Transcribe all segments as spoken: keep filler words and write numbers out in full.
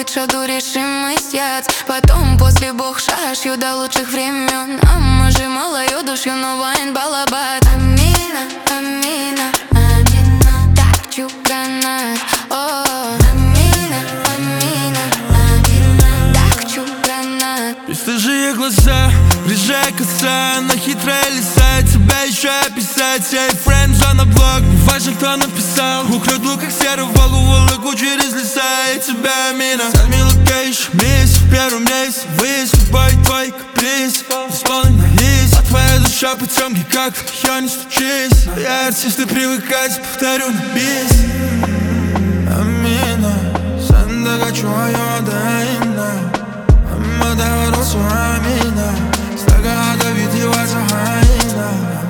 хедшоту решимость яд. Потом после бог шашью до лучших времен. А може малою душью, но вайн балабат. Амина, амина, амина, так чуканат. О, амина, амина, амина, так чуканат. Бесстыжие глаза, ближе коса, на хитрое лиса, тебя еще описать. Сей френдзона блог, не важно кто написал. Украду как серу Волгу, Волгу через леса. Я тебя, Амина, сами локейшн, мисс в первом рейсе. Выезд, любой твой каприз исполнен на из. А твоя душа потемки, как в нее не стучись. Я артист и привыкать, повторю на бис. Амина, сандага чуаю дайна. Амада росу амина, стага да видева захайна.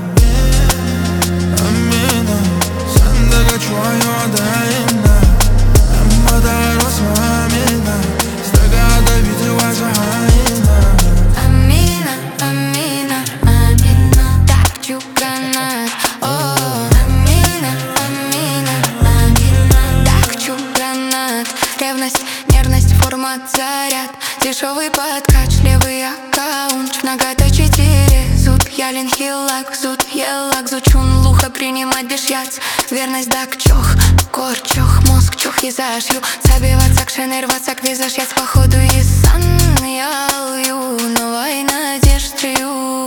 Амина, сандага чуаю дайна. Амада росу амина, стага да видева захайна. Амина, амина, амина, так чуканат. О, амина, амина, амина, так чуканат. Ревность, нервность, формат, заряд. Дешевый подкач, левый аккаунт. Нагата четыре, зуд, ялин хилак. Зуд, елак, зучун, луха принимать без яц. Верность дак чох, кор чох, мозг чох и зашью. Забиваться к шенер, рваться к визаж. Я походу и сан, я лью, новой надеждою.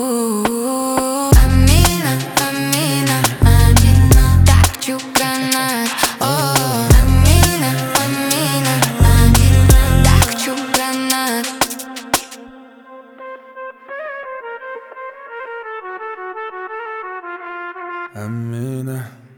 Амина, амина, амина, так чуканат. О, амина, амина, амина, так чуканат. Амина.